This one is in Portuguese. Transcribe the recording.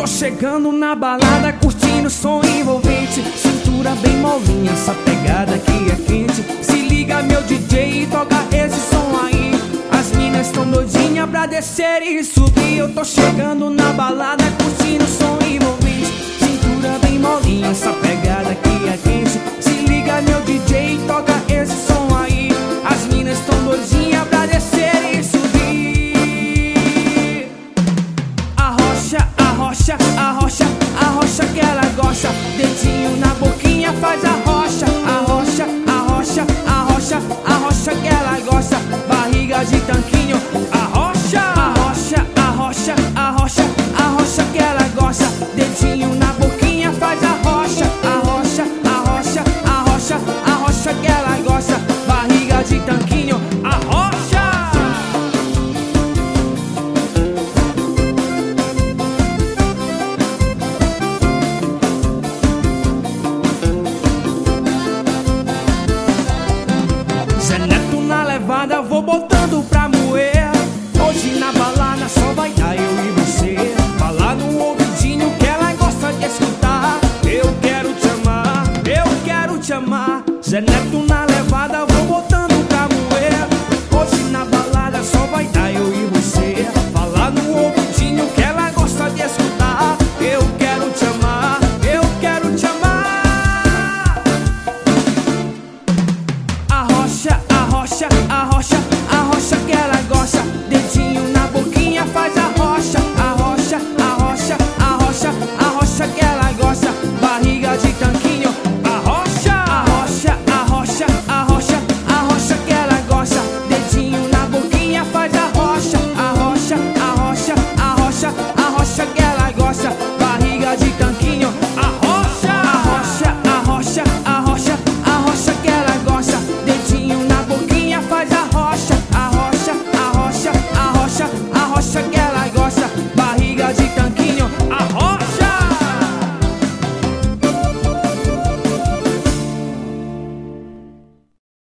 Tô chegando na balada, curtindo o som envolvente, cintura bem molinha, essa pegada aqui é quente. Se liga meu DJ e toca esse som aí. As minas tão doidinhas pra descer e subir. Eu tô chegando na balada, curtindo o som envolvente, cintura bem molinha, essa pegada aqui é quente. Se liga meu DJ e toca esse som aí. As minas tão doidinhas pra descer e subir. Arrocha, arrocha, arrocha, arrocha que ela gosta. Dedinho na boquinha faz arrocha, arrocha, arrocha, arrocha, arrocha que ela gosta. Barriga de tanquinho, arrocha, arrocha, arrocha, arrocha, arrocha que ela gosta. Dedinho na boquinha faz arrocha, arrocha, arrocha, arrocha, arrocha que ela gosta. Barriga de tanquinho, arrocha. Zé Neto na levada, vou botando pra moer. Hoje na balada só vai dar eu e você. Falar no ouvidinho que ela gosta de escutar. Eu quero te amar, eu quero te amar. Zé Neto na levada, vou botando pra moer. Hoje na balada só vai dar eu e você. Falar no ouvidinho que ela gosta de escutar. Eu quero te amar, eu quero te amar. Arrocha, arrocha, arrocha, arrocha que ela gosta. Dedinho na boquinha faz arrocha, arrocha, arrocha, arrocha, arrocha que ela gosta. Barriga de tanque.